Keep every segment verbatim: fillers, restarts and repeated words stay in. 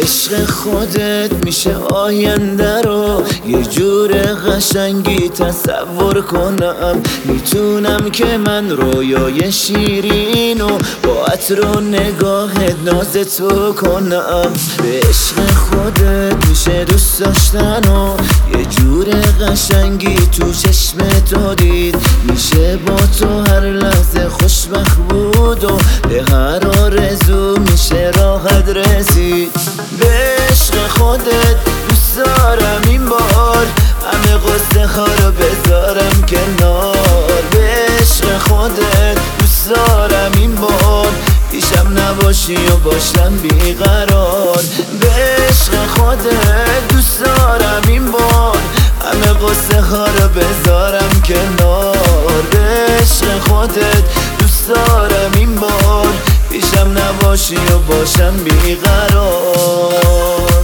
عشق خودت میشه آینده رو یه جور قشنگی تصور کنم. میتونم که من رویای شیرین و با عطر و نگاهت ناز تو کنم. به عشق خودت میشه دوست داشتن و یه جور قشنگی تو چشم تو دید. میشه با تو هر لحظه خوشبخت بود و به هر آرزو میشه راحت رسید. به عشق خودت دوست دارم این بار همه قصه ها رو بذارم کنار. به عشق خودت دوست دارم این بار پیشم نباشی و باشم بیقرار. به عشق خودت دوست دارم این بار همه قصه ها رو بذارم کنار. به عشق خودت دوست دارم این بار پیشم نباشی و باشم بیقرار.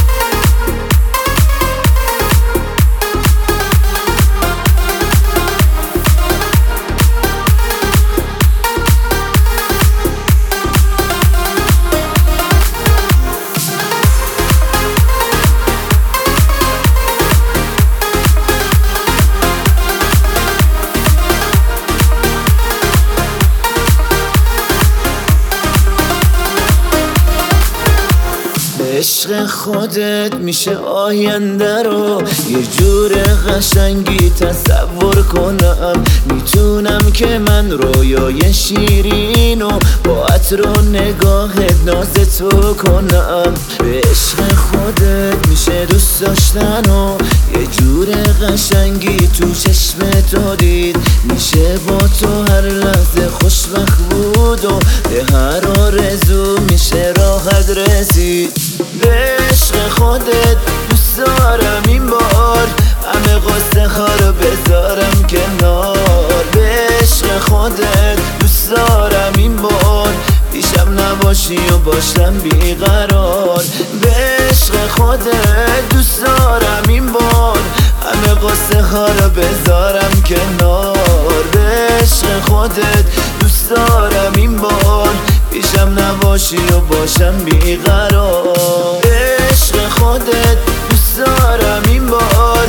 عشق خودت میشه آینده رو یه جور قشنگی تصور کنم. میتونم که من رویای شیرین و با عطر و نگاهت ناز تو کنم. به عشق خودت میشه دوست داشتن و یه جور قشنگی تو چشم تو دید. میشه با تو هر لحظه خوشبخت بود و به هر آرزو میشه راحت رسید. به عشق خودت دوست دارم این بار همه قصه ها رو بذارم کنار. به عشق خودت دوست دارم این بار پیشم نباشی و باشم بیقرار. به عشق خودت دوست دارم این بار همه قصه ها رو بذارم کنار. به عشق خودت دوست دارم این بار پیشم نباشی و باشم بیقرار. به عشق خودت دوست دارم این بار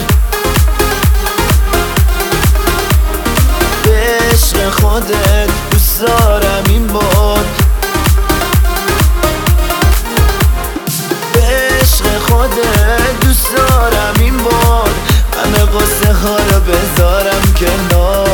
به عشق خودت دوست دارم این بار به عشق خودت دوست دارم این بار همه قصه ها رو بذارم کنار.